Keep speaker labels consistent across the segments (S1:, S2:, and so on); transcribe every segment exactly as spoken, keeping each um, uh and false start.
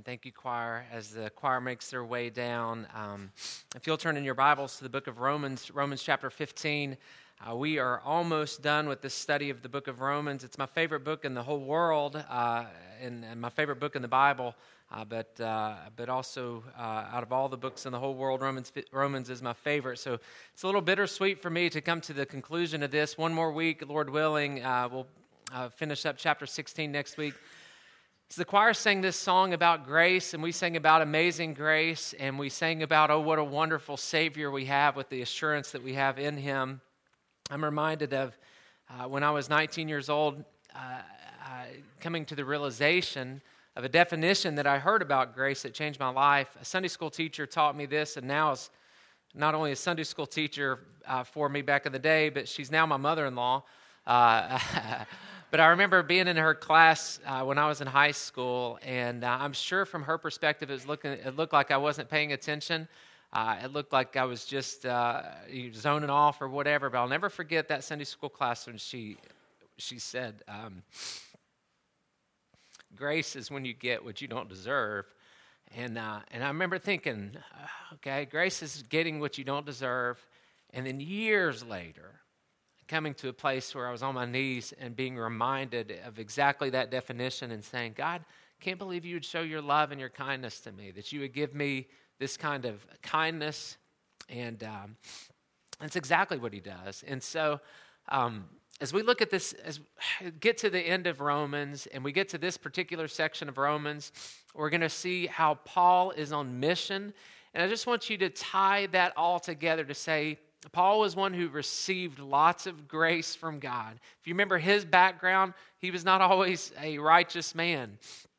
S1: And thank you, choir, as the choir makes their way down. Um, if you'll turn in your Bibles to the book of Romans, Romans chapter fifteen, uh, we are almost done with this study of the book of Romans. It's my favorite book in the whole world, uh, and, and my favorite book in the Bible. Uh, but uh, but also uh, out of all the books in the whole world, Romans Romans is my favorite. So it's a little bittersweet for me to come to the conclusion of this. One more week, Lord willing, uh, we'll uh, finish up chapter sixteen next week. So the choir sang this song about grace, and we sang about amazing grace, and we sang about, oh, what a wonderful Savior we have with the assurance that we have in Him. I'm reminded of uh, when I was nineteen years old, uh, uh, coming to the realization of a definition that I heard about grace that changed my life. A Sunday school teacher taught me this, and now is not only a Sunday school teacher uh, for me back in the day, but she's now my mother-in-law. Uh, But I remember being in her class uh, when I was in high school, and uh, I'm sure from her perspective, it, was looking, it looked like I wasn't paying attention. Uh, it looked like I was just uh, zoning off or whatever. But I'll never forget that Sunday school class when she she said, um, "Grace is when you get what you don't deserve." And uh, and I remember thinking, okay, grace is getting what you don't deserve. And then years later, coming to a place where I was on my knees and being reminded of exactly that definition and saying, God, can't believe you would show your love and your kindness to me, that you would give me this kind of kindness. And um, that's exactly what He does. And so um, as we look at this, as we get to the end of Romans and we get to this particular section of Romans, we're going to see how Paul is on mission. And I just want you to tie that all together to say, Paul was one who received lots of grace from God. If you remember his background, he was not always a righteous man.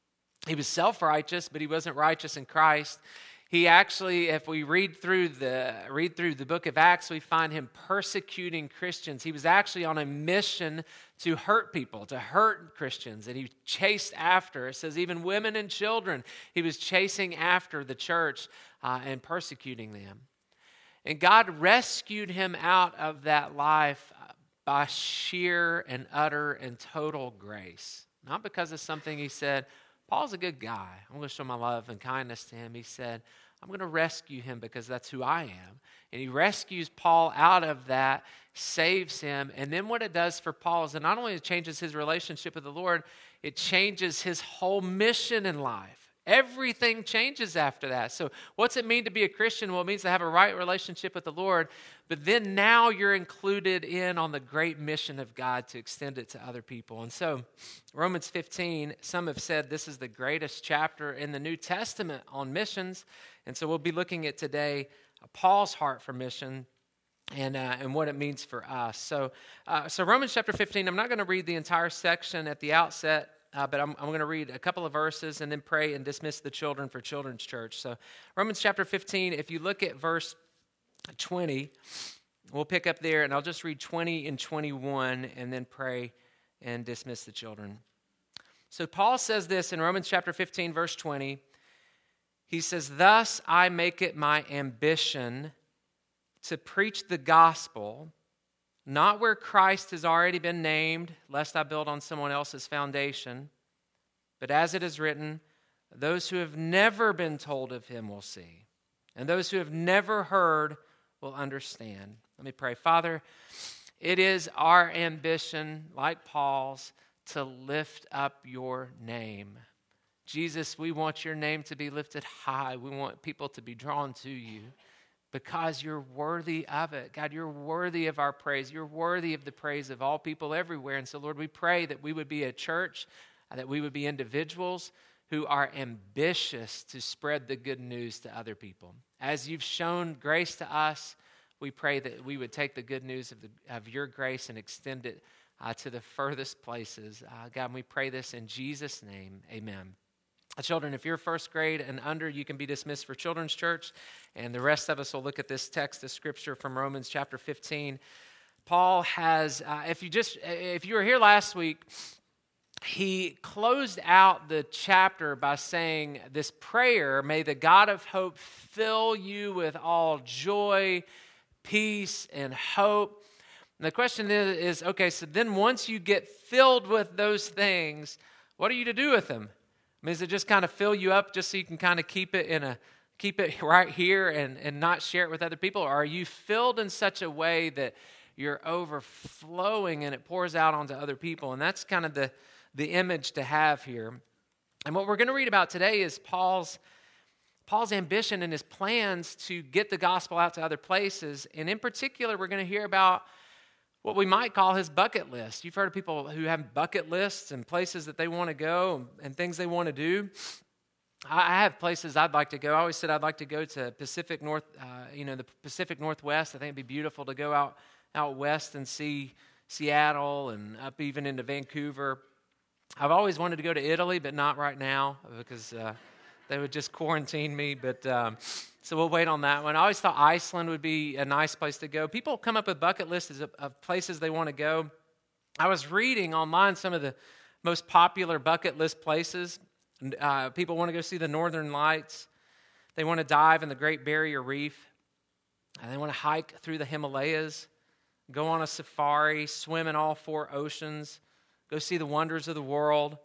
S1: He was self-righteous, but he wasn't righteous in Christ. He actually, if we read through the read through the book of Acts, we find him persecuting Christians. He was actually on a mission to hurt people, to hurt Christians, and he chased after. It says even women and children, he was chasing after the church uh, and persecuting them. And God rescued him out of that life by sheer and utter and total grace. Not because of something he said, Paul's a good guy. I'm going to show my love and kindness to him. He said, I'm going to rescue him because that's who I am. And he rescues Paul out of that, saves him. And then what it does for Paul is that not only it changes his relationship with the Lord, it changes his whole mission in life. Everything changes after that. So what's it mean to be a Christian? Well, it means to have a right relationship with the Lord. But then now you're included in on the great mission of God to extend it to other people. And so Romans fifteen, some have said this is the greatest chapter in the New Testament on missions. And so we'll be looking at today Paul's heart for mission and uh, and what it means for us. So, uh, so Romans chapter fifteen, I'm not going to read the entire section at the outset. Uh, but I'm, I'm going to read a couple of verses and then pray and dismiss the children for Children's Church. So Romans chapter fifteen, if you look at verse twenty, we'll pick up there, and I'll just read twenty and twenty-one and then pray and dismiss the children. So Paul says this in Romans chapter fifteen, verse twenty. He says, thus I make it my ambition to preach the gospel, not where Christ has already been named, lest I build on someone else's foundation, but as it is written, those who have never been told of him will see, and those who have never heard will understand. Let me pray. Father, it is our ambition, like Paul's, to lift up your name. Jesus, we want your name to be lifted high. We want people to be drawn to you, because you're worthy of it. God, you're worthy of our praise. You're worthy of the praise of all people everywhere. And so, Lord, we pray that we would be a church, that we would be individuals who are ambitious to spread the good news to other people. As you've shown grace to us, we pray that we would take the good news of, the, of your grace and extend it uh, to the furthest places. Uh, God, and we pray this in Jesus' name. Amen. Children, if you're first grade and under, you can be dismissed for Children's Church. And the rest of us will look at this text of Scripture from Romans chapter fifteen. Paul has, uh, if you just, if you were here last week, he closed out the chapter by saying this prayer, may the God of hope fill you with all joy, peace, and hope. And the question is, is, okay, so then once you get filled with those things, what are you to do with them? I mean, does it just kind of fill you up just so you can kind of keep it in a keep it right here and, and not share it with other people? Or are you filled in such a way that you're overflowing and it pours out onto other people? And that's kind of the, the image to have here. And what we're going to read about today is Paul's Paul's ambition and his plans to get the gospel out to other places. And in particular, we're going to hear about what we might call his bucket list. You've heard of people who have bucket lists and places that they want to go and things they want to do. I have places I'd like to go. I always said I'd like to go to Pacific North, uh, you know, the Pacific Northwest. I think it'd be beautiful to go out out west and see Seattle and up even into Vancouver. I've always wanted to go to Italy, but not right now because uh, they would just quarantine me. But um, so we'll wait on that one. I always thought Iceland would be a nice place to go. People come up with bucket lists of, of places they want to go. I was reading online some of the most popular bucket list places. Uh, people want to go see the Northern Lights. They want to dive in the Great Barrier Reef. And they want to hike through the Himalayas, go on a safari, swim in all four oceans, go see the wonders of the world.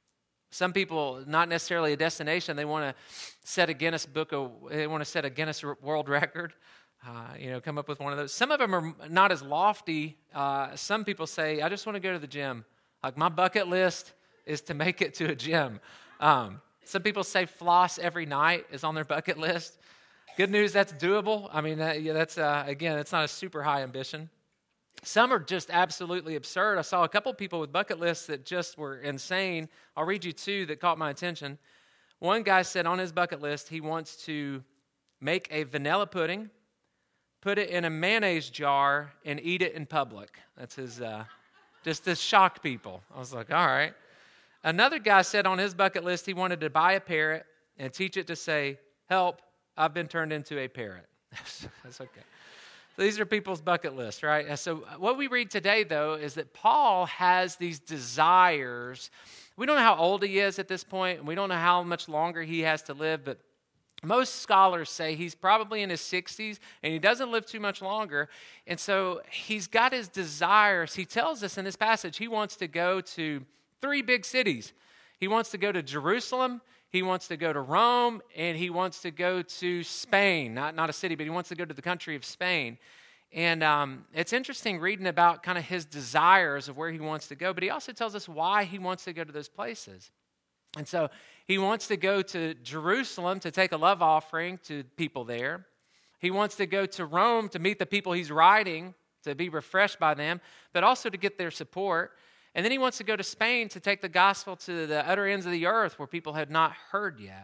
S1: Some people, not necessarily a destination, they want to set a Guinness book, of, they want to set a Guinness World Record, uh, you know, come up with one of those. Some of them are not as lofty. Uh, some people say, I just want to go to the gym. Like my bucket list is to make it to a gym. Um, some people say floss every night is on their bucket list. Good news, that's doable. I mean, that, yeah, that's, uh, again, it's not a super high ambition. Some are just absolutely absurd. I saw a couple people with bucket lists that just were insane. I'll read you two that caught my attention. One guy said on his bucket list he wants to make a vanilla pudding, put it in a mayonnaise jar, and eat it in public. That's his, uh, just to shock people. I was like, all right. Another guy said on his bucket list he wanted to buy a parrot and teach it to say, help, I've been turned into a parrot. That's okay. So these are people's bucket lists, right? So what we read today, though, is that Paul has these desires. We don't know how old he is at this point, and we don't know how much longer he has to live, but most scholars say he's probably in his sixties, and he doesn't live too much longer. And so he's got his desires. He tells us in this passage he wants to go to three big cities. He wants to go to Jerusalem, he wants to go to Rome, and he wants to go to Spain. Not, not a city, but he wants to go to the country of Spain. And um, it's interesting reading about kind of his desires of where he wants to go, but he also tells us why he wants to go to those places. And so he wants to go to Jerusalem to take a love offering to people there. He wants to go to Rome to meet the people he's writing, to be refreshed by them, but also to get their support. And then he wants to go to Spain to take the gospel to the utter ends of the earth where people had not heard yet.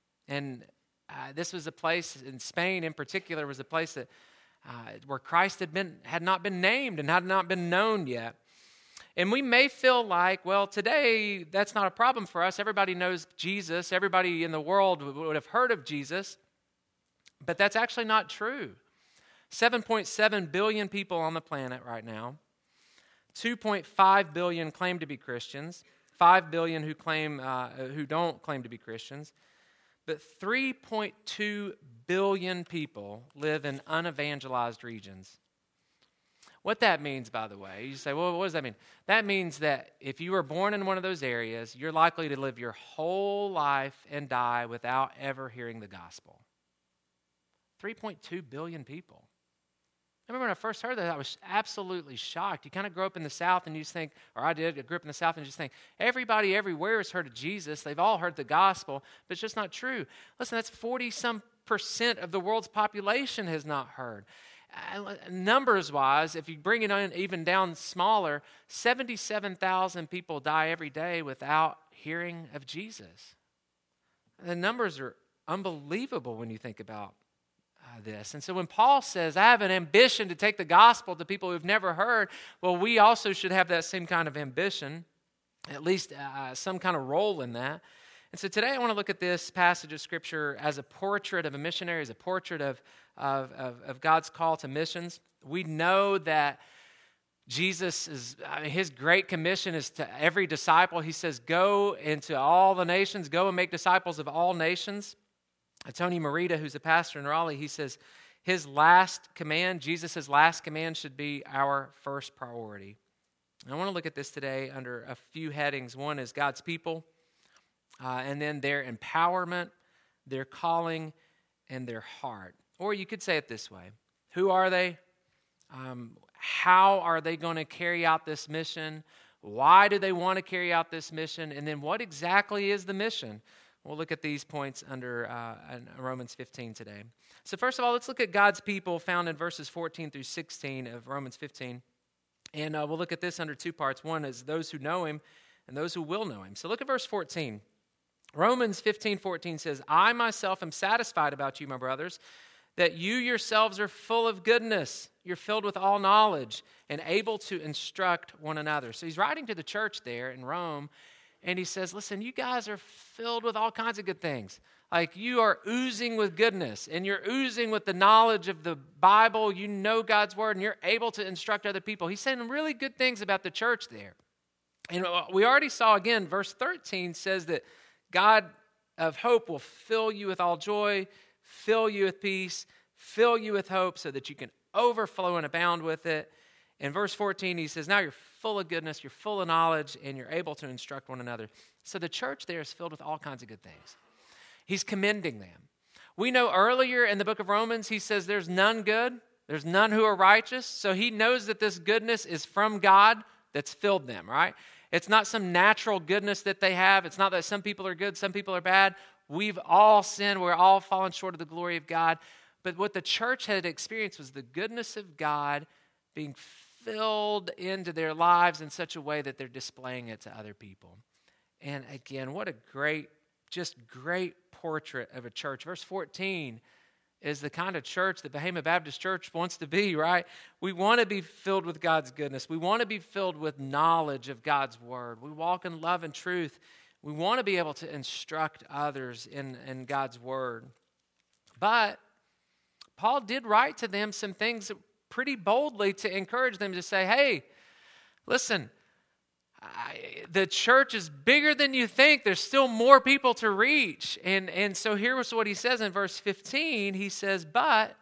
S1: And uh, this was a place, in Spain in particular, was a place that uh, where Christ had been had not been named and had not been known yet. And we may feel like, well, today that's not a problem for us. Everybody knows Jesus. Everybody in the world would have heard of Jesus. But that's actually not true. seven point seven billion people on the planet right now. two point five billion claim to be Christians, five billion who claim uh, who don't claim to be Christians, but three point two billion people live in unevangelized regions. What that means, by the way, you say, well, what does that mean? That means that if you were born in one of those areas, you're likely to live your whole life and die without ever hearing the gospel. three point two billion people. I remember when I first heard that, I was absolutely shocked. You kind of grow up in the South and you just think, or I did, I grew up in the South and just think, everybody everywhere has heard of Jesus. They've all heard the gospel, but it's just not true. Listen, that's forty-some percent of the world's population has not heard. Uh, numbers-wise, if you bring it on even down smaller, seventy-seven thousand people die every day without hearing of Jesus. The numbers are unbelievable when you think about Uh, this. And so when Paul says, I have an ambition to take the gospel to people who've never heard, well, we also should have that same kind of ambition, at least uh, some kind of role in that. And so today I want to look at this passage of Scripture as a portrait of a missionary, as a portrait of, of, of, of God's call to missions. We know that Jesus is, I mean, his great commission is to every disciple. He says, go into all the nations, go and make disciples of all nations. Tony Merida, who's a pastor in Raleigh, he says his last command, Jesus' last command, should be our first priority. And I want to look at this today under a few headings. One is God's people. uh, and then their empowerment, their calling, and their heart. Or you could say it this way. Who are they? Um, how are they going to carry out this mission? Why do they want to carry out this mission? And then what exactly is the mission? We'll look at these points under uh, Romans fifteen today. So first of all, let's look at God's people found in verses fourteen through sixteen of Romans fifteen. And uh, we'll look at this under two parts. One is those who know him and those who will know him. So look at verse fourteen. Romans fifteen fourteen says, I myself am satisfied about you, my brothers, that you yourselves are full of goodness. You're filled with all knowledge and able to instruct one another. So he's writing to the church there in Rome, and he says, listen, you guys are filled with all kinds of good things. Like you are oozing with goodness, and you're oozing with the knowledge of the Bible. You know God's word, and you're able to instruct other people. He's saying really good things about the church there. And we already saw, again, verse thirteen says that God of hope will fill you with all joy, fill you with peace, fill you with hope so that you can overflow and abound with it. In verse fourteen, he says, now you're full of goodness, you're full of knowledge, and you're able to instruct one another. So the church there is filled with all kinds of good things. He's commending them. We know earlier in the book of Romans, he says there's none good, there's none who are righteous. So he knows that this goodness is from God that's filled them, right? It's not some natural goodness that they have. It's not that some people are good, some people are bad. We've all sinned. We're all fallen short of the glory of God. But what the church had experienced was the goodness of God being filled into their lives in such a way that they're displaying it to other people. And again, what a great, just great portrait of a church. Verse fourteen is the kind of church that Bahama Baptist Church wants to be, right? We want to be filled with God's goodness. We want to be filled with knowledge of God's word. We walk in love and truth. We want to be able to instruct others in, in God's word. But Paul did write to them some things pretty boldly to encourage them to say, hey, listen, I, the church is bigger than you think. There's still more people to reach. And, and so here's what he says in verse fifteen. He says, but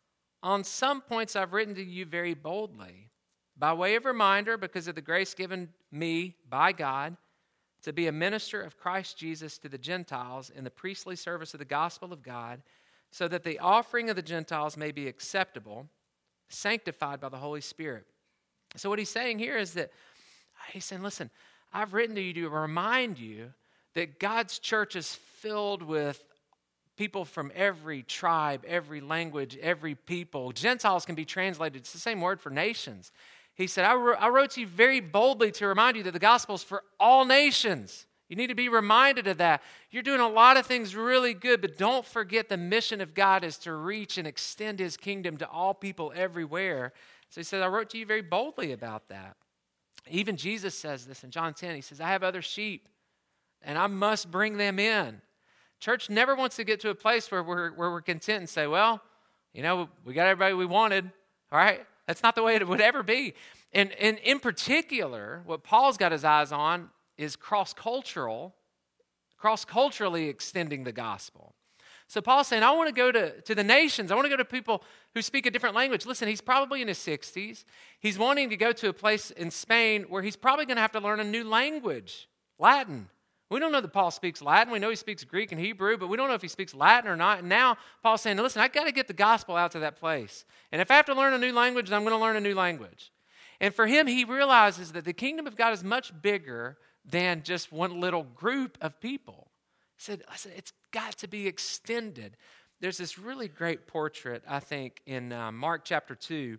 S1: on some points I've written to you very boldly, by way of reminder, because of the grace given me by God, to be a minister of Christ Jesus to the Gentiles in the priestly service of the gospel of God, so that the offering of the Gentiles may be acceptable, sanctified by the Holy Spirit. So what he's saying here is that he's saying, listen, I've written to you to remind you that God's church is filled with people from every tribe, every language, every people. Gentiles can be translated. It's the same word for nations. He said, I, wrote, I wrote to you very boldly to remind you that the gospel is for all nations. You need to be reminded of that. You're doing a lot of things really good, but don't forget the mission of God is to reach and extend his kingdom to all people everywhere. So he said, I wrote to you very boldly about that. Even Jesus says this in John ten. He says, I have other sheep, and I must bring them in. Church never wants to get to a place where we're, where we're content and say, well, you know, we got everybody we wanted, all right? That's not the way it would ever be. And, and in particular, what Paul's got his eyes on is cross-cultural, cross-culturally extending the gospel. So Paul's saying, I want to go to, to the nations. I want to go to people who speak a different language. Listen, he's probably in his sixties. He's wanting to go to a place in Spain where he's probably going to have to learn a new language, Latin. We don't know that Paul speaks Latin. We know he speaks Greek and Hebrew, but we don't know if he speaks Latin or not. And now Paul's saying, listen, I've got to get the gospel out to that place. And if I have to learn a new language, then I'm going to learn a new language. And for him, he realizes that the kingdom of God is much bigger than just one little group of people. He said, I said, it's got to be extended. There's this really great portrait, I think, in uh, Mark chapter two,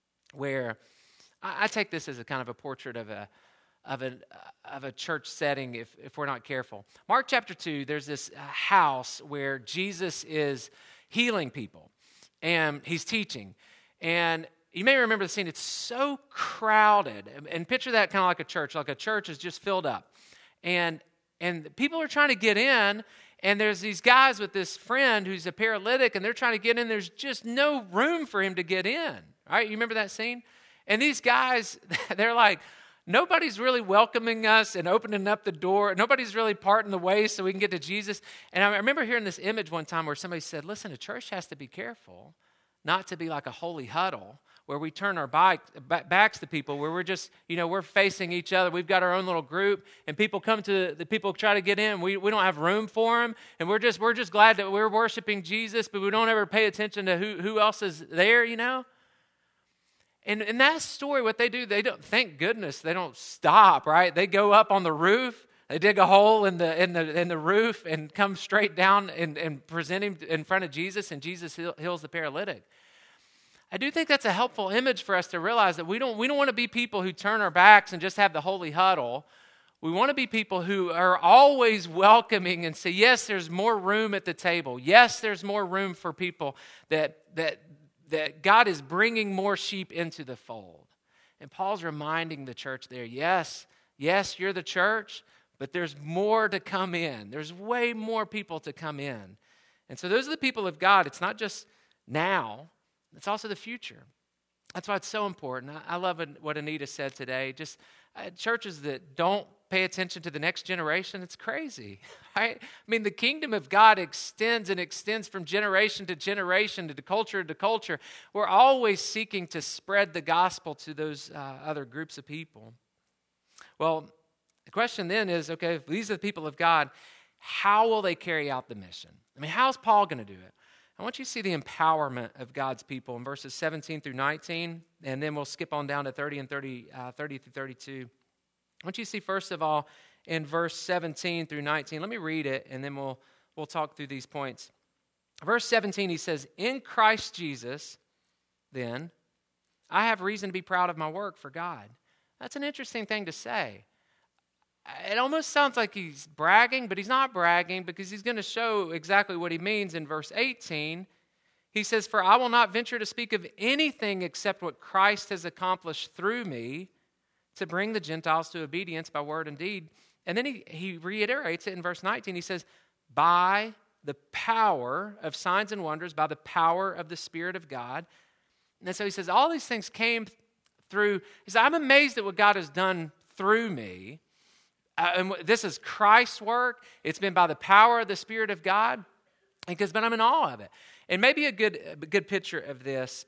S1: where I, I take this as a kind of a portrait of a of a of a church setting if, if we're not careful. Mark chapter two, there's this uh, house where Jesus is healing people, and he's teaching. And you may remember the scene. It's so crowded. And, and picture that kind of like a church, like a church is just filled up. And and people are trying to get in, and there's these guys with this friend who's a paralytic, and they're trying to get in. There's just no room for him to get in. All right, you remember that scene? And these guys, they're like, nobody's really welcoming us and opening up the door. Nobody's really parting the way so we can get to Jesus. And I remember hearing this image one time where somebody said, listen, a church has to be careful not to be like a holy huddle where we turn our bike, backs to people, where we're just, you know, we're facing each other. We've got our own little group, and people come to, the people try to get in. We we don't have room for them, and we're just we're just glad that we're worshiping Jesus, but we don't ever pay attention to who, who else is there, you know? And in that story, what they do, they don't, thank goodness, they don't stop, right? They go up on the roof, they dig a hole in the in the in the roof and come straight down and, and present him in front of Jesus, and Jesus heals the paralytic. I do think that's a helpful image for us to realize that we don't we don't want to be people who turn our backs and just have the holy huddle. We want to be people who are always welcoming and say, yes, there's more room at the table. Yes, there's more room for people that that that God is bringing more sheep into the fold. And Paul's reminding the church there, yes, yes, you're the church, but there's more to come in. There's way more people to come in. And so those are the people of God. It's not just now. It's also the future. That's why it's so important. I love what Anita said today. Just uh, churches that don't pay attention to the next generation, it's crazy. Right? I mean, the kingdom of God extends and extends from generation to generation, to culture to culture. We're always seeking to spread the gospel to those uh, other groups of people. Well, the question then is, okay, if these are the people of God, how will they carry out the mission? I mean, how's Paul going to do it? I want you to see the empowerment of God's people in verses seventeen through nineteen, and then we'll skip on down to thirty and thirty, uh, thirty through thirty-two. I want you to see, first of all, in verse seventeen through nineteen. Let me read it, and then we'll we'll talk through these points. Verse seventeen, he says, "In Christ Jesus, then, I have reason to be proud of my work for God." That's an interesting thing to say. It almost sounds like he's bragging, but he's not bragging, because he's going to show exactly what he means in verse eighteen. He says, "For I will not venture to speak of anything except what Christ has accomplished through me to bring the Gentiles to obedience by word and deed." And then he, he reiterates it in verse nineteen. He says, "By the power of signs and wonders, by the power of the Spirit of God." And so he says, all these things came through. He said, "I'm amazed at what God has done through me." Uh, and this is Christ's work. It's been by the power of the Spirit of God. Because, but I'm in awe of it. And maybe a good, a good picture of this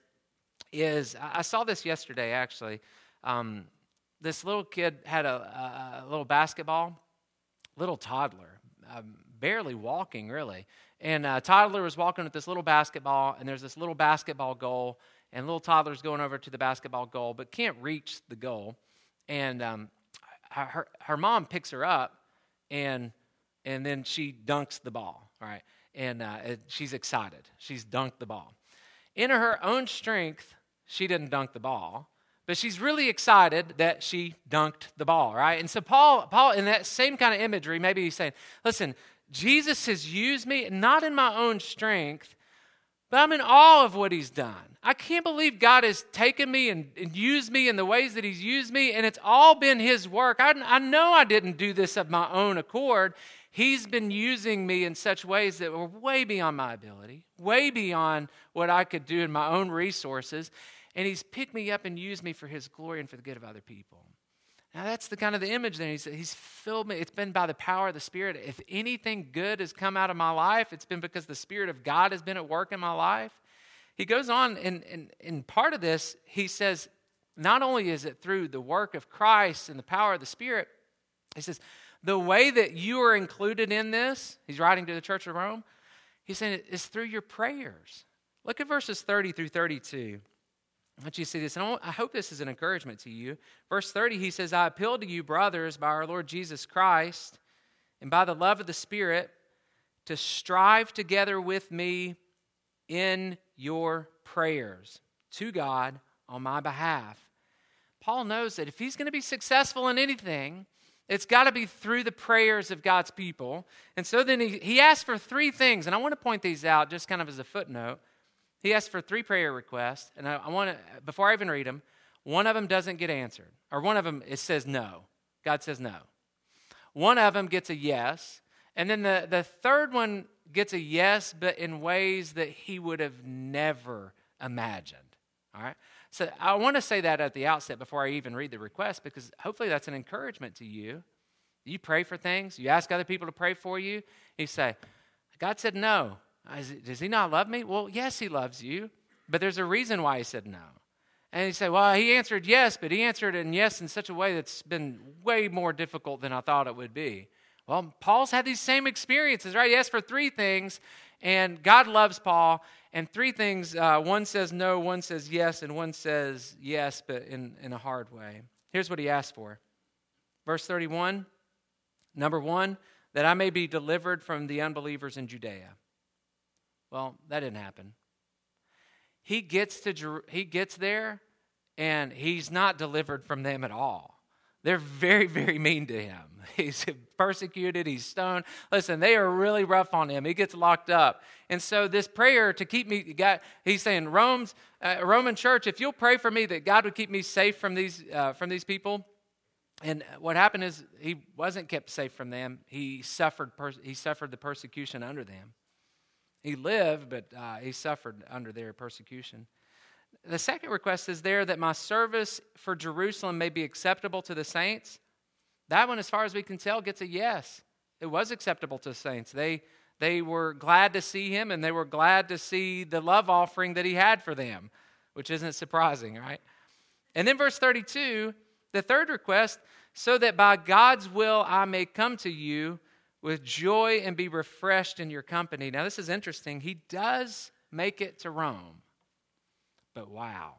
S1: is, I saw this yesterday actually. Um, this little kid had a, a little basketball, little toddler, um, barely walking really. And a toddler was walking with this little basketball, and there's this little basketball goal, and little toddler's going over to the basketball goal, but can't reach the goal. And um, Her, her mom picks her up, and and then she dunks the ball, right? And uh, it, she's excited. She's dunked the ball. In her own strength, she didn't dunk the ball, but she's really excited that she dunked the ball, right? And so Paul, Paul, in that same kind of imagery, maybe he's saying, listen, Jesus has used me, not in my own strength, but I'm in awe of what he's done. I can't believe God has taken me and, and used me in the ways that he's used me, and it's all been his work. I, I know I didn't do this of my own accord. He's been using me in such ways that were way beyond my ability, way beyond what I could do in my own resources, and he's picked me up and used me for his glory and for the good of other people. Now that's the kind of the image there. He's, he's filled me. It's been by the power of the Spirit. If anything good has come out of my life, it's been because the Spirit of God has been at work in my life. He goes on, and in, in, in part of this, he says, not only is it through the work of Christ and the power of the Spirit, he says, the way that you are included in this, he's writing to the Church of Rome, he's saying it's through your prayers. Look at verses thirty through thirty-two. I want you to see this, and I hope this is an encouragement to you. Verse thirty, he says, "I appeal to you, brothers, by our Lord Jesus Christ, and by the love of the Spirit, to strive together with me in your prayers to God on my behalf." Paul knows that if he's going to be successful in anything, it's got to be through the prayers of God's people. And so then he, he asked for three things, and I want to point these out just kind of as a footnote. He asked for three prayer requests, and I, I want to, before I even read them, one of them doesn't get answered, or one of them, it says no. God says no. One of them gets a yes, and then the, the third one gets a yes, but in ways that he would have never imagined, all right? So I want to say that at the outset before I even read the request, because hopefully that's an encouragement to you. You pray for things. You ask other people to pray for you. You say, God said no. Does he not love me? Well, yes, he loves you, but there's a reason why he said no. And you say, well, he answered yes, but he answered in yes in such a way that's been way more difficult than I thought it would be. Well, Paul's had these same experiences, right? He asked for three things, and God loves Paul. And three things, uh, one says no, one says yes, and one says yes, but in, in a hard way. Here's what he asked for. Verse thirty-one, number one, that I may be delivered from the unbelievers in Judea. Well, that didn't happen. He gets to Jer- he gets there, and he's not delivered from them at all. They're very, very mean to him. He's persecuted. He's stoned. Listen, they are really rough on him. He gets locked up. And so this prayer to keep me, God, he's saying, Rome's, uh, Roman church, if you'll pray for me that God would keep me safe from these uh, from these people. And what happened is he wasn't kept safe from them. He suffered. Pers- he suffered the persecution under them. He lived, but uh, he suffered under their persecution. The second request is there that my service for Jerusalem may be acceptable to the saints. That one, as far as we can tell, gets a yes. It was acceptable to the saints. They, they were glad to see him, and they were glad to see the love offering that he had for them, which isn't surprising, right? And then verse thirty-two, the third request, so that by God's will I may come to you with joy and be refreshed in your company. Now, this is interesting. He does make it to Rome. But wow,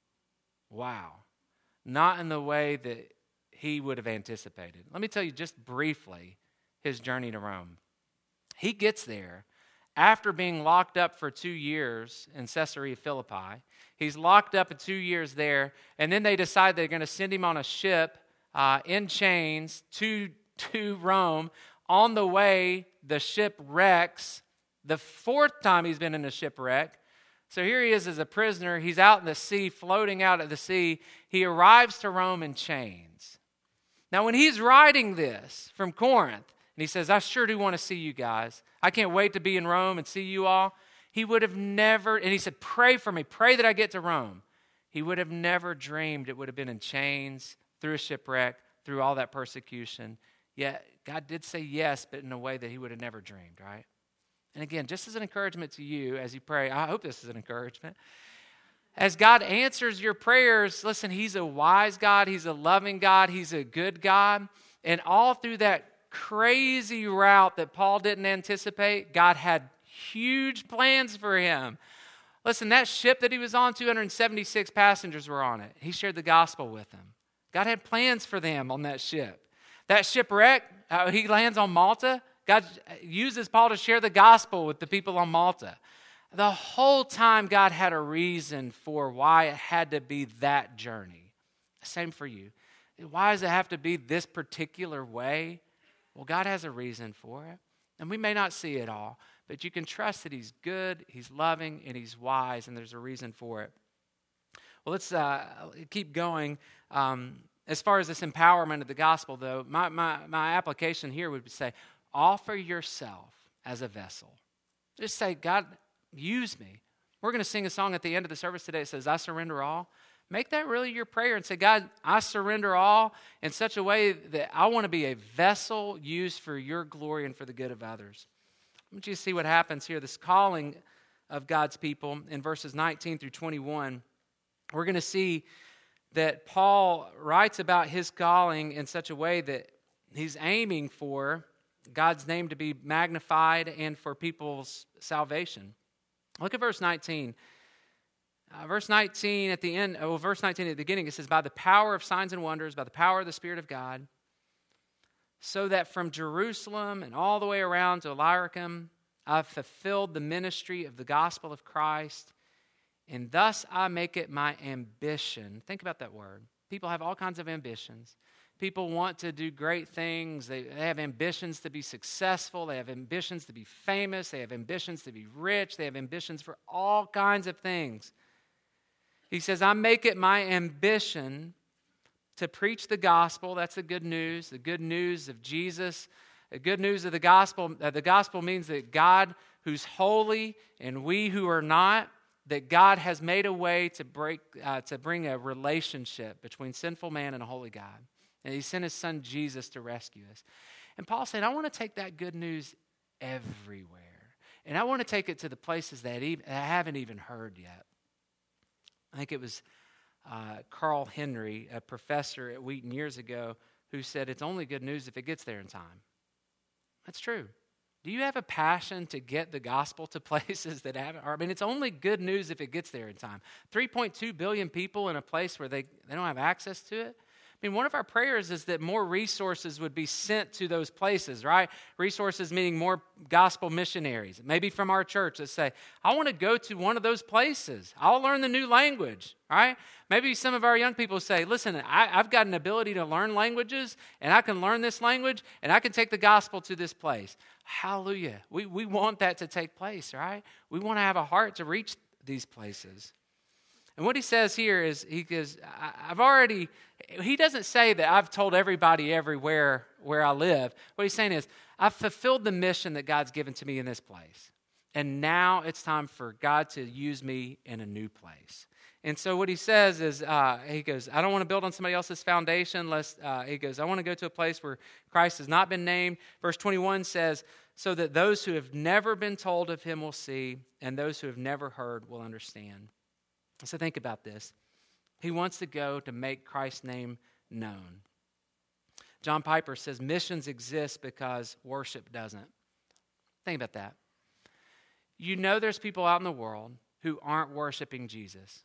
S1: wow, not in the way that he would have anticipated. Let me tell you just briefly his journey to Rome. He gets there after being locked up for two years in Caesarea Philippi. He's locked up for two years there, and then they decide they're going to send him on a ship uh, in chains to, to Rome. On the way, the ship wrecks. The fourth time he's been in a shipwreck. So here he is as a prisoner. He's out in the sea, floating out at the sea. He arrives to Rome in chains. Now, when he's writing this from Corinth, and he says, I sure do want to see you guys. I can't wait to be in Rome and see you all. He would have never, and he said, pray for me. Pray that I get to Rome. He would have never dreamed it would have been in chains, through a shipwreck, through all that persecution. Yet, God did say yes, but in a way that he would have never dreamed, right? And again, just as an encouragement to you as you pray, I hope this is an encouragement. As God answers your prayers, listen, he's a wise God. He's a loving God. He's a good God. And all through that crazy route that Paul didn't anticipate, God had huge plans for him. Listen, that ship that he was on, two hundred seventy-six passengers were on it. He shared the gospel with them. God had plans for them on that ship. That shipwreck, uh, he lands on Malta. God uses Paul to share the gospel with the people on Malta. The whole time God had a reason for why it had to be that journey. Same for you. Why does it have to be this particular way? Well, God has a reason for it. And we may not see it all, but you can trust that he's good, he's loving, and he's wise, and there's a reason for it. Well, let's uh, keep going. Um, as far as this empowerment of the gospel, though, my, my, my application here would say, offer yourself as a vessel. Just say, God, use me. We're going to sing a song at the end of the service today that says, I surrender all. Make that really your prayer and say, God, I surrender all in such a way that I want to be a vessel used for your glory and for the good of others. I want you to see what happens here, this calling of God's people in verses nineteen through twenty-one. We're going to see that Paul writes about his calling in such a way that he's aiming for God's name to be magnified and for people's salvation. Look at verse nineteen. Uh, verse nineteen at the end, oh, verse nineteen at the beginning, it says, by the power of signs and wonders, by the power of the Spirit of God, so that from Jerusalem and all the way around to Illyricum, I've fulfilled the ministry of the gospel of Christ, and thus I make it my ambition. Think about that word. People have all kinds of ambitions. People want to do great things. They, they have ambitions to be successful. They have ambitions to be famous. They have ambitions to be rich. They have ambitions for all kinds of things. He says, I make it my ambition to preach the gospel. That's the good news, the good news of Jesus. The good news of the gospel. Uh, the gospel means that God, who's holy, and we who are not, that God has made a way to break, uh, to bring a relationship between sinful man and a holy God. And he sent his son Jesus to rescue us. And Paul said, I want to take that good news everywhere. And I want to take it to the places that, even, that I haven't even heard yet. I think it was uh, Carl Henry, a professor at Wheaton years ago, who said it's only good news if it gets there in time. That's true. Do you have a passion to get the gospel to places that haven't? I mean, it's only good news if it gets there in time. three point two billion people in a place where they, they don't have access to it. I mean, one of our prayers is that more resources would be sent to those places, right? Resources meaning more gospel missionaries, maybe from our church that say, I want to go to one of those places. I'll learn the new language, right? Maybe some of our young people say, listen, I, I've got an ability to learn languages, and I can learn this language, and I can take the gospel to this place. Hallelujah. We, we want that to take place, right? We want to have a heart to reach these places. And what he says here is, he goes, I've already, he doesn't say that I've told everybody everywhere where I live. What he's saying is, I've fulfilled the mission that God's given to me in this place. And now it's time for God to use me in a new place. And so what he says is, uh, he goes, I don't want to build on somebody else's foundation. Lest, uh, he goes, I want to go to a place where Christ has not been named. Verse twenty-one says, so that those who have never been told of him will see, and those who have never heard will understand. So think about this. He wants to go to make Christ's name known. John Piper says missions exist because worship doesn't. Think about that. You know there's people out in the world who aren't worshiping Jesus.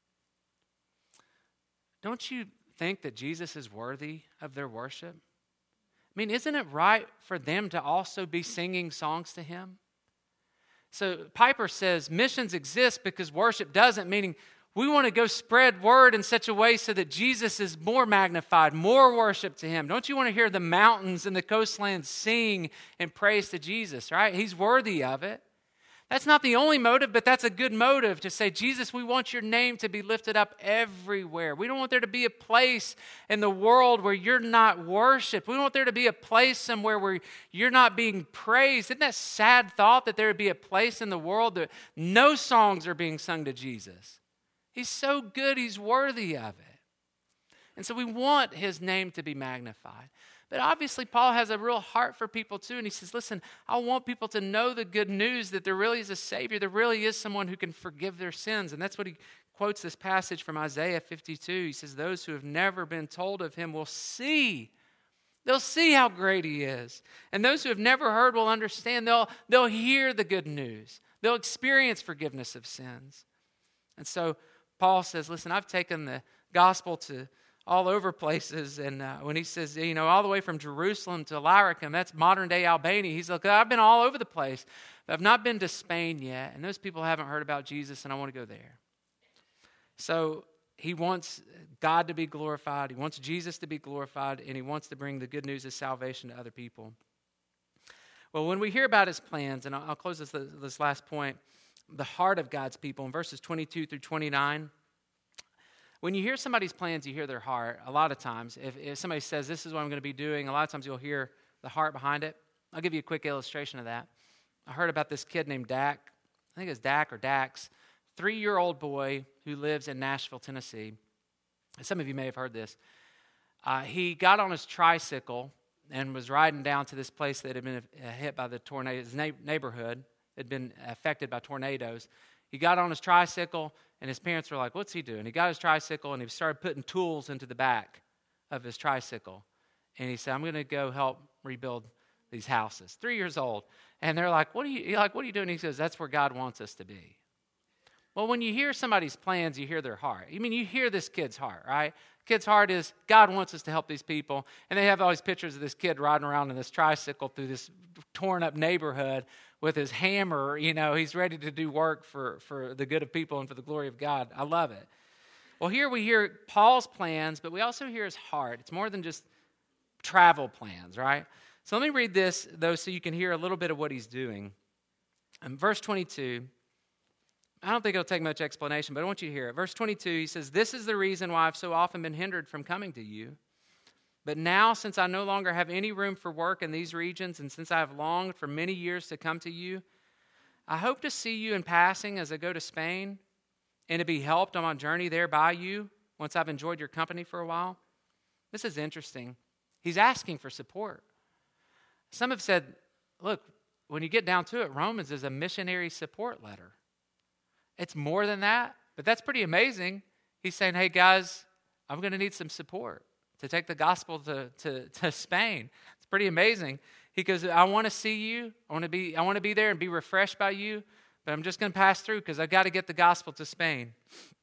S1: Don't you think that Jesus is worthy of their worship? I mean, isn't it right for them to also be singing songs to him? So Piper says missions exist because worship doesn't, meaning we want to go spread word in such a way so that Jesus is more magnified, more worship to him. Don't you want to hear the mountains and the coastlands sing and praise to Jesus, right? He's worthy of it. That's not the only motive, but that's a good motive to say, Jesus, we want your name to be lifted up everywhere. We don't want there to be a place in the world where you're not worshiped. We don't want there to be a place somewhere where you're not being praised. Isn't that a sad thought that there would be a place in the world that no songs are being sung to Jesus? He's so good, he's worthy of it. And so we want his name to be magnified. But obviously, Paul has a real heart for people too. And he says, listen, I want people to know the good news that there really is a Savior. There really is someone who can forgive their sins. And that's what he quotes this passage from Isaiah fifty-two. He says, those who have never been told of him will see. They'll see how great he is. And those who have never heard will understand. They'll, they'll hear the good news. They'll experience forgiveness of sins. And so Paul says, listen, I've taken the gospel to all over places. And uh, when he says, you know, all the way from Jerusalem to Illyricum, that's modern-day Albania. He's like, I've been all over the place, but I've not been to Spain yet. And those people haven't heard about Jesus, and I want to go there. So he wants God to be glorified. He wants Jesus to be glorified, and he wants to bring the good news of salvation to other people. Well, when we hear about his plans, and I'll, I'll close this, this last point, the heart of God's people in verses twenty-two through twenty-nine, when you hear somebody's plans, you hear their heart. A lot of times, if, if somebody says, this is what I'm going to be doing, a lot of times you'll hear the heart behind it. I'll give you a quick illustration of that. I heard about this kid named Dak. I think it's Dak or Dax, three-year-old boy who lives in Nashville, Tennessee. Some of you may have heard this. Uh, he got on his tricycle and was riding down to this place that had been hit by the tornado. His neighborhood had been affected by tornadoes. He got on his tricycle, and his parents were like, what's he doing? He got his tricycle, and he started putting tools into the back of his tricycle. And he said, I'm going to go help rebuild these houses. Three years old. And they're like, what are you like? What are you doing? He says, that's where God wants us to be. Well, when you hear somebody's plans, you hear their heart. I mean, you hear this kid's heart, right? Kid's heart is, God wants us to help these people. And they have all these pictures of this kid riding around in this tricycle through this torn up neighborhood with his hammer. You know, he's ready to do work for, for the good of people and for the glory of God. I love it. Well, here we hear Paul's plans, but we also hear his heart. It's more than just travel plans, right? So let me read this, though, so you can hear a little bit of what he's doing. In verse twenty-two, I don't think it'll take much explanation, but I want you to hear it. Verse twenty-two, he says, this is the reason why I've so often been hindered from coming to you. But now, since I no longer have any room for work in these regions, and since I have longed for many years to come to you, I hope to see you in passing as I go to Spain, and to be helped on my journey there by you once I've enjoyed your company for a while. This is interesting. He's asking for support. Some have said, look, when you get down to it, Romans is a missionary support letter. It's more than that, but that's pretty amazing. He's saying, hey, guys, I'm going to need some support to take the gospel to, to, to Spain. It's pretty amazing. He goes, I want to see you. I want to be, I want to be there and be refreshed by you, but I'm just going to pass through because I've got to get the gospel to Spain.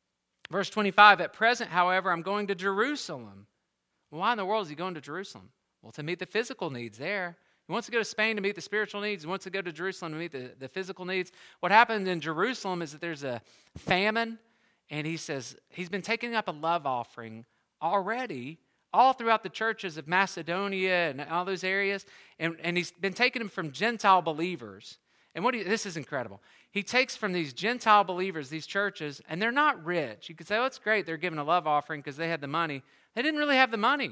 S1: Verse twenty-five, at present, however, I'm going to Jerusalem. Well, why in the world is he going to Jerusalem? Well, to meet the physical needs there. He wants to go to Spain to meet the spiritual needs. He wants to go to Jerusalem to meet the, the physical needs. What happens in Jerusalem is that there's a famine, and he says he's been taking up a love offering already all throughout the churches of Macedonia and all those areas, and, and he's been taking them from Gentile believers. And what he, this is incredible. He takes from these Gentile believers, these churches, and they're not rich. You could say, oh, it's great, they're giving a love offering because they had the money. They didn't really have the money.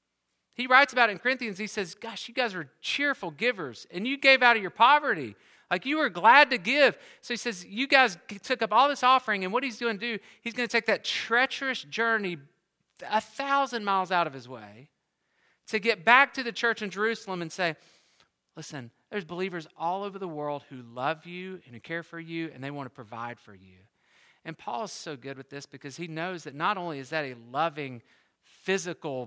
S1: He writes about it in Corinthians. He says, gosh, you guys are cheerful givers, and you gave out of your poverty. Like, you were glad to give. So he says, you guys took up all this offering, and what he's going to do, he's going to take that treacherous journey a thousand miles out of his way to get back to the church in Jerusalem and say, listen, there's believers all over the world who love you and who care for you, and they want to provide for you. And Paul is so good with this because he knows that not only is that a loving, physical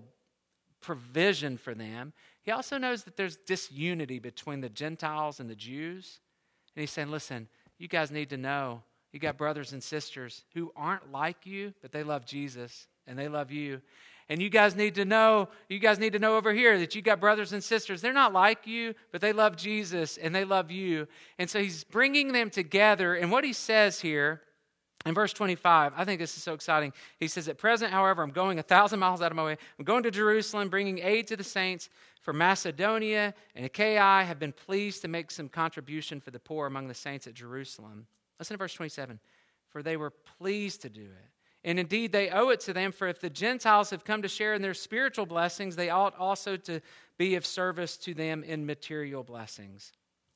S1: provision for them, he also knows that there's disunity between the Gentiles and the Jews. And he's saying, listen, you guys need to know, you got brothers and sisters who aren't like you, but they love Jesus and they love you. And you guys need to know, you guys need to know over here that you got brothers and sisters. They're not like you, but they love Jesus and they love you. And so he's bringing them together. And what he says here in verse twenty-five, I think this is so exciting. He says, at present, however, I'm going a thousand miles out of my way. I'm going to Jerusalem, bringing aid to the saints. For Macedonia and Achaia have been pleased to make some contribution for the poor among the saints at Jerusalem. Listen to verse twenty-seven. For they were pleased to do it. And indeed, they owe it to them, for if the Gentiles have come to share in their spiritual blessings, they ought also to be of service to them in material blessings.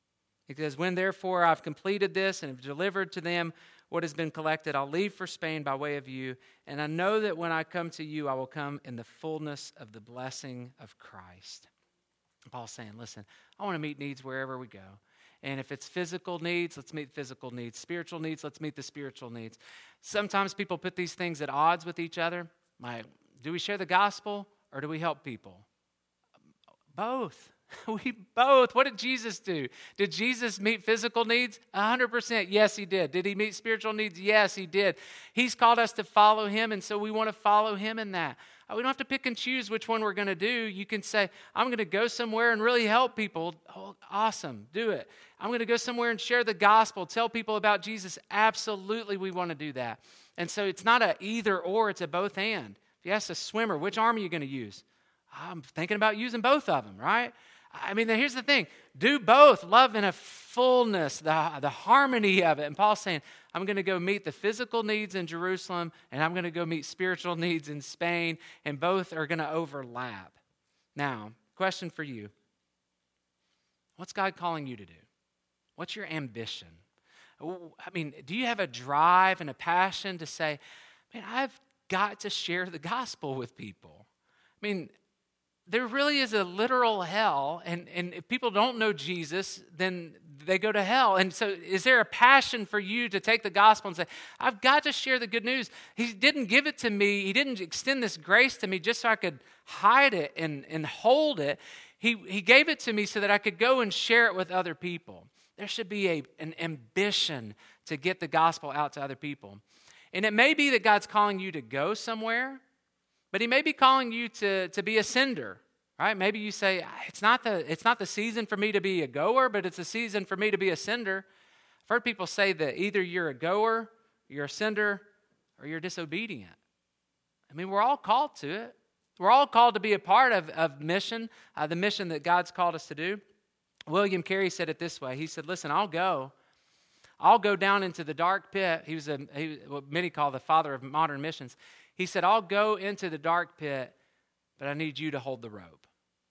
S1: He says, when therefore I've completed this and have delivered to them what has been collected, I'll leave for Spain by way of you. And I know that when I come to you, I will come in the fullness of the blessing of Christ. Paul's saying, listen, I want to meet needs wherever we go. And if it's physical needs, let's meet physical needs. Spiritual needs, let's meet the spiritual needs. Sometimes people put these things at odds with each other. Like, do we share the gospel or do we help people? Both. We both. What did Jesus do? Did Jesus meet physical needs? one hundred percent. Yes, he did. Did he meet spiritual needs? Yes, he did. He's called us to follow him, and so we want to follow him in that. We don't have to pick and choose which one we're going to do. You can say, I'm going to go somewhere and really help people. Oh, awesome. Do it. I'm going to go somewhere and share the gospel, tell people about Jesus. Absolutely, we want to do that. And so it's not a either or, it's a both and. If you ask a swimmer, which arm are you going to use? I'm thinking about using both of them, right? I mean, here's the thing. Do both. Love in a fullness, the, the harmony of it. And Paul's saying, I'm going to go meet the physical needs in Jerusalem, and I'm going to go meet spiritual needs in Spain, and both are going to overlap. Now, question for you. What's God calling you to do? What's your ambition? I mean, do you have a drive and a passion to say, man, I've got to share the gospel with people? I mean, there really is a literal hell, and, and if people don't know Jesus, then they go to hell. And so is there a passion for you to take the gospel and say, I've got to share the good news? He didn't give it to me. He didn't extend this grace to me just so I could hide it and, and hold it. He, he gave it to me so that I could go and share it with other people. There should be a, an ambition to get the gospel out to other people. And it may be that God's calling you to go somewhere, but he may be calling you to, to be a sender, right? Maybe you say, it's not the it's not the season for me to be a goer, but it's a season for me to be a sender. I've heard people say that either you're a goer, you're a sender, or you're disobedient. I mean, we're all called to it. We're all called to be a part of, of mission, uh, the mission that God's called us to do. William Carey said it this way. He said, listen, I'll go. I'll go down into the dark pit. He was a, he, what many call the father of modern missions. He said, I'll go into the dark pit, but I need you to hold the rope.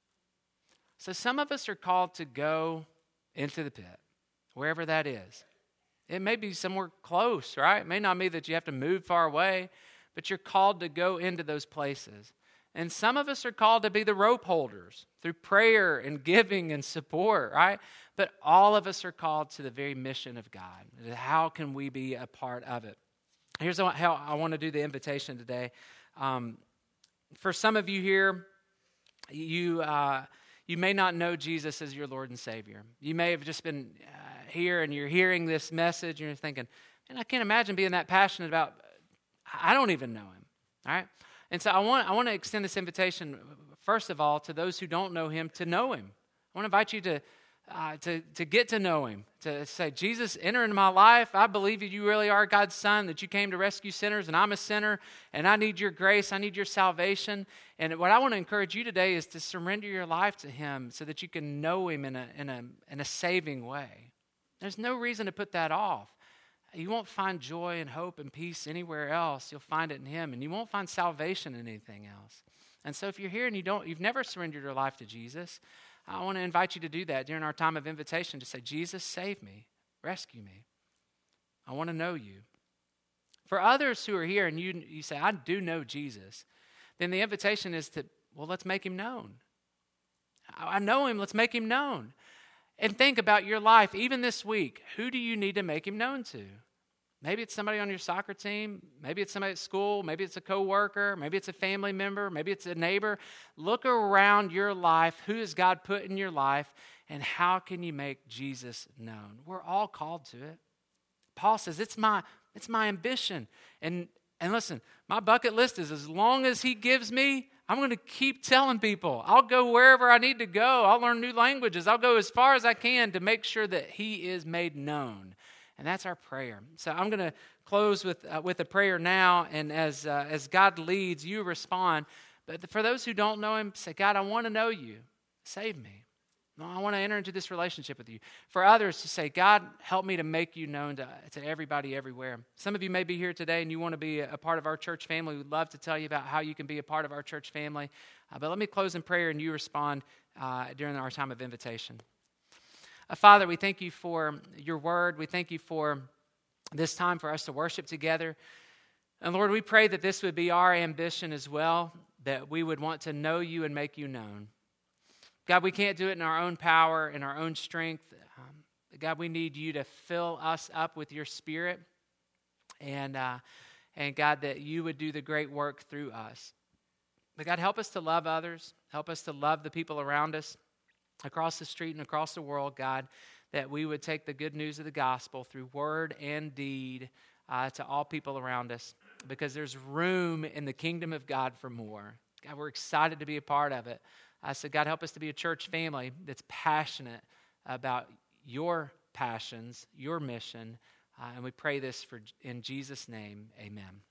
S1: So some of us are called to go into the pit, wherever that is. It may be somewhere close, right? It may not be that you have to move far away, but you're called to go into those places. And some of us are called to be the rope holders through prayer and giving and support, right? But all of us are called to the very mission of God. How can we be a part of it? here's how I want to do the invitation today. Um, for some of you here, you uh, you may not know Jesus as your Lord and Savior. You may have just been uh, here and you're hearing this message and you're thinking, man, I can't imagine being that passionate about, I don't even know him, all right? And so I want I want to extend this invitation, first of all, to those who don't know him, to know him. I want to invite you to Uh, to, to get to know him, to say, Jesus, enter into my life. I believe that you really are God's son, that you came to rescue sinners, and I'm a sinner, and I need your grace, I need your salvation. And what I want to encourage you today is to surrender your life to him so that you can know him in a, in a, in a saving way. There's no reason to put that off. You won't find joy and hope and peace anywhere else. You'll find it in him, and you won't find salvation in anything else. And so if you're here and you don't, you've never surrendered your life to Jesus, I want to invite you to do that during our time of invitation, to say, Jesus, save me, rescue me. I want to know you. For others who are here and you, you say, I do know Jesus, then the invitation is to, well, let's make him known. I know him, let's make him known. And think about your life, even this week. Who do you need to make him known to? Maybe it's somebody on your soccer team. Maybe it's somebody at school. Maybe it's a coworker. Maybe it's a family member. Maybe it's a neighbor. Look around your life. Who has God put in your life? And how can you make Jesus known? We're all called to it. Paul says, it's my, it's my ambition. And, and listen, my bucket list is as long as he gives me, I'm going to keep telling people. I'll go wherever I need to go. I'll learn new languages. I'll go as far as I can to make sure that he is made known. And that's our prayer. So I'm going to close with uh, with a prayer now, and as uh, as God leads, you respond. But for those who don't know him, say, God, I want to know you. Save me. I want to enter into this relationship with you. For others, to say, God, help me to make you known to, to everybody everywhere. Some of you may be here today and you want to be a part of our church family. We'd love to tell you about how you can be a part of our church family. Uh, but let me close in prayer and you respond uh, during our time of invitation. Uh, Father, we thank you for your word. We thank you for this time for us to worship together. And Lord, we pray that this would be our ambition as well, that we would want to know you and make you known. God, we can't do it in our own power, in our own strength. Um, God, we need you to fill us up with your Spirit. And, uh, and God, that you would do the great work through us. But God, help us to love others. Help us to love the people around us, across the street and across the world, God, that we would take the good news of the gospel through word and deed uh, to all people around us, because there's room in the kingdom of God for more. God, we're excited to be a part of it. I said, God, help us to be a church family that's passionate about your passions, your mission, uh, and we pray this for in Jesus' name, amen.